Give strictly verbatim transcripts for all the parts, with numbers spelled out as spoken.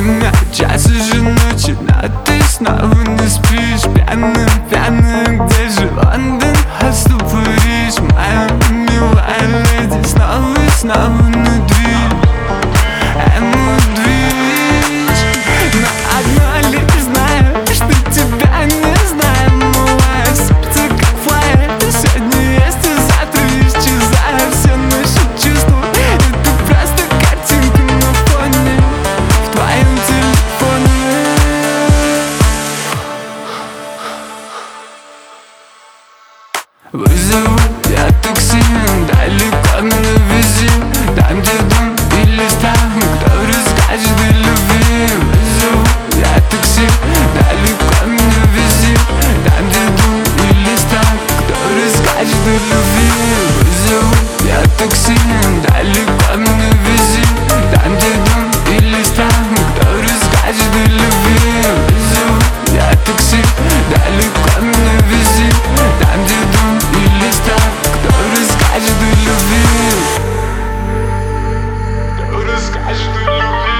время, час уже ночи, но ты снова не спишь. Пьяным, пьяным, где же Лондон, Осlo, Париж? Моя милая леди, снова и снова внутри. Вызову я такси, далеко на вези, там, где дом или стан, кто расскажет о любви. Вызову я такси, далеко на вези, там, где дом или стан, кто расскажет о любви. Вызову я такси, далеко на вези, там, где дом или стан, кто расскажет о любви. Вызову я такси, далеко на вези, там, где дом или стан, кто расскажет о любви. Кто расскажет о любви.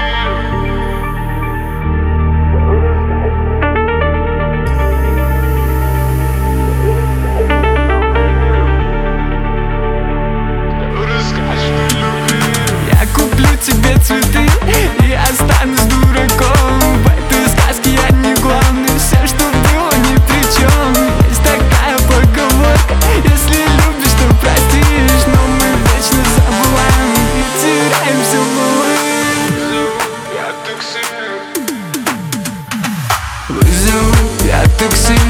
Кто расскажет о любви. Я куплю тебе цветы и останусь дураком. В этой сказке я не главный, все, что было, ни при чем. Есть такая поговорка: если любишь, то простишь, но мы вечно забываем и теряемся в былых. Я такси. Вызову я такси.